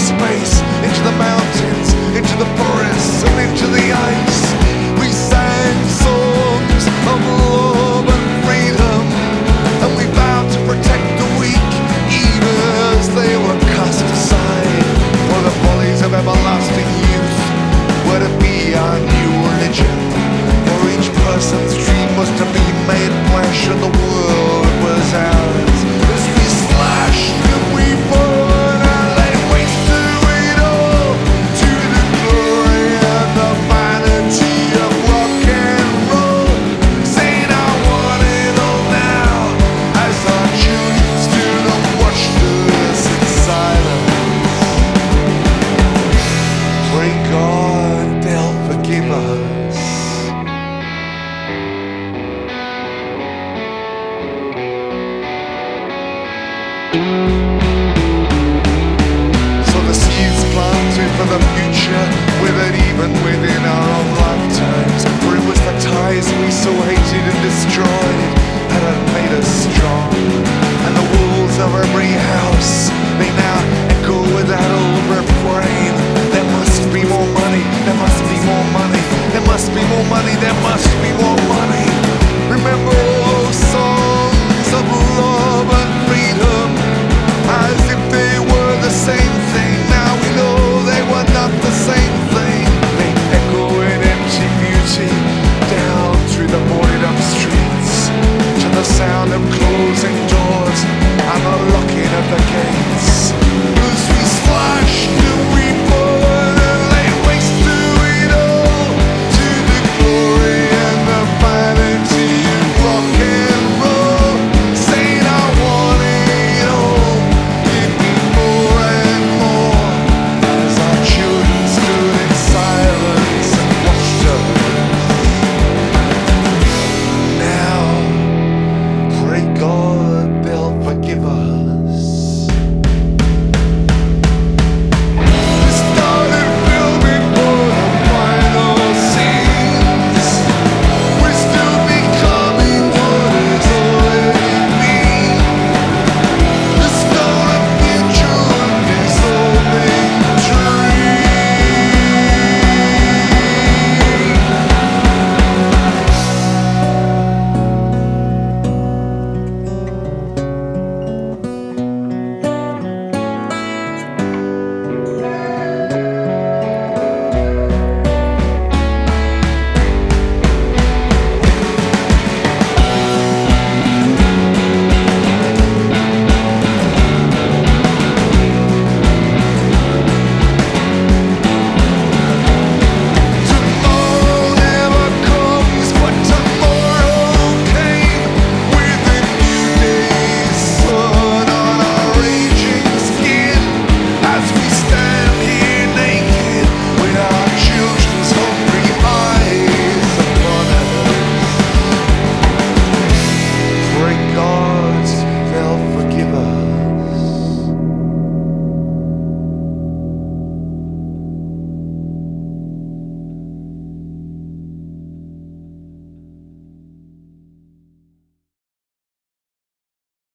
space, into the mountains, into the forests, and into the ice. We sang songs of love and freedom, and we vowed to protect the weak, even as they were cast aside. For the follies of everlasting youth were to be our new religion. For each person's dream was to be made flesh, and the world was ours. As we slashed and we burned and laid waste to it all, to the glory and the vanity of rock and roll. Saying I want it all now, as our tunes to them watched us in silence. Pray God they'll forgive us. So the seeds planted for the future withered even within our own lifetimes. For it was the ties we so hated and destroyed that had made us strong. And the walls of every house, they now echo with that old refrain: there must be more money, there must be more money, there must be more money, there must be more money. Remember those songs of love and freedom, as if they were the same